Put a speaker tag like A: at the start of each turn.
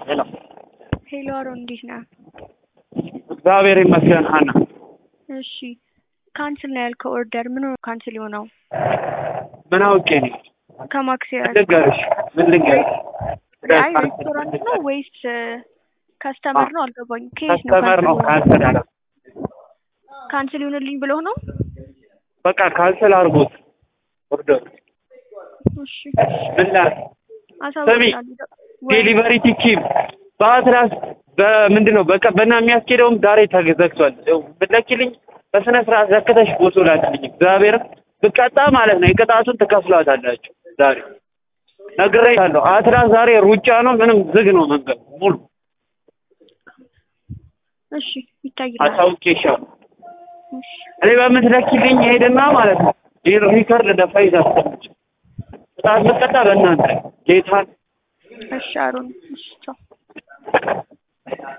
A: ሄሎ
B: ሄሎ አሮን እንዴት ነህ?
A: እግዚአብሔር ይመስገን ሀና።
B: እሺ ካንስል ነው ያልከው ኦርደር ምን ነው ካንስል የሆነው?
A: ምን አውቄ ነው?
B: ከማክሲያስ
A: ምን ልንገርሽ?
B: አይ ሬስቶራንት ነው ወይስ ከስተመር ነው አልገባኝም። ኬስ ነው
A: ከስተመር ነው ካንስል ያለው።
B: ካንስል ይሁንልኝ ብሎ ነው?
A: በቃ ካንስል አድርጎት ኦርደር።
B: እሺ
A: ብላ
B: አሳውቃለሁ።
A: ዴሊቨሪ ቲም በአትላስ በምንድነው በቀበና የሚያስኬደውም ዛሬ ተዘግቷል። ብትለኪልኝ በስነ ስርዓት ዘክተሽ ቦቶ ላኪልኝ። እግዚአብሔር ብቀጣ ማለት ነው የቅጣቱን ትከፍሏታላችሁ። ዛሬ ነግሬሻለሁ። አትላስ ዛሬ ሩጫ ነው፣ ምንም ዝግ ነው መንገድ ሙሉ።
B: እሺ ይታይልኝ።
A: አሳውቄሻለሁ።
B: እሺ
A: እኔ በምትለኪልኝ ሄድና ማለት ነው ሪከርድ ለፋይዝ አስቀምጭ። ቅጣት ብቀጣ በእናንተ ጌታን።
B: እሺ አሮን እሺ ቻው።